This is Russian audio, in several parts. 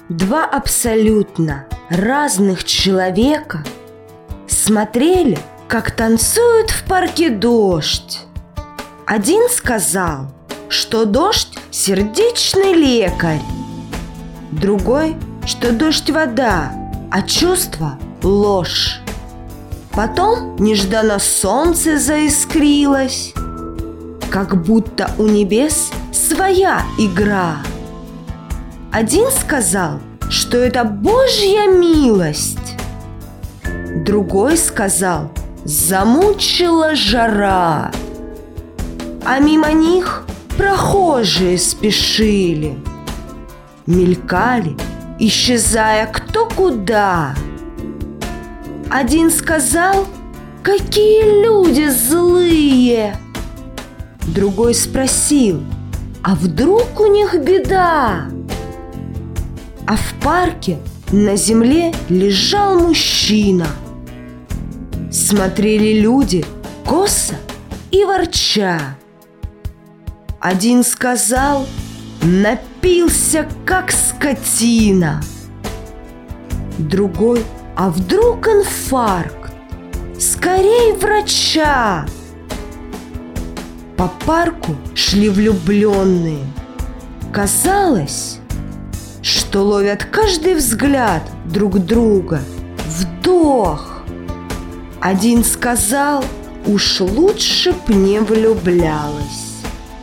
Два абсолютно разных человека смотрели, как танцует в парке дождь. Один сказал, что дождь – сердечный лекарь. Другой, что дождь – вода, а чувство – ложь. Потом нежданно солнце заискрилось, как будто у небес своя игра. Один сказал, что это Божья милость. Другой сказал, замучила жара. А мимо них прохожие спешили, мелькали, исчезая кто куда. Один сказал, какие люди злые. Другой спросил, а вдруг у них беда? А в парке на земле лежал мужчина. Смотрели люди косо и ворча. Один сказал, напился, как скотина. Другой, а вдруг инфаркт? Скорей врача! По парку шли влюбленные. Казалось, что ловят каждый взгляд друг друга. Вдох. Один сказал, уж лучше б не влюблялась.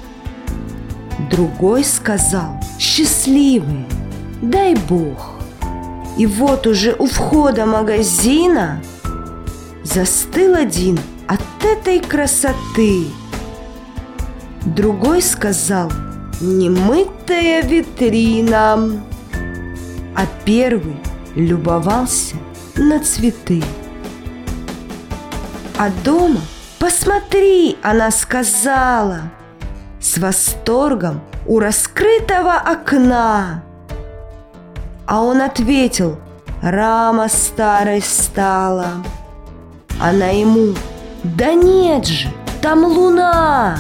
Другой сказал, счастливые, дай Бог. И вот уже у входа магазина застыл один от этой красоты. Другой сказал, немытая витрина. А первый любовался на цветы. А дома, посмотри, она сказала, с восторгом у раскрытого окна. А он ответил, рама старой стала. Она ему, да нет же, там луна.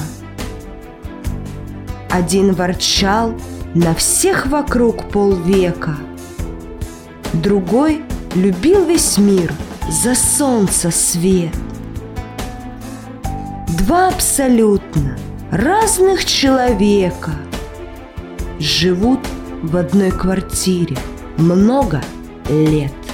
Один ворчал на всех вокруг полвека. Другой любил весь мир за солнца свет. Два абсолютно разных человека живут в одной квартире много лет.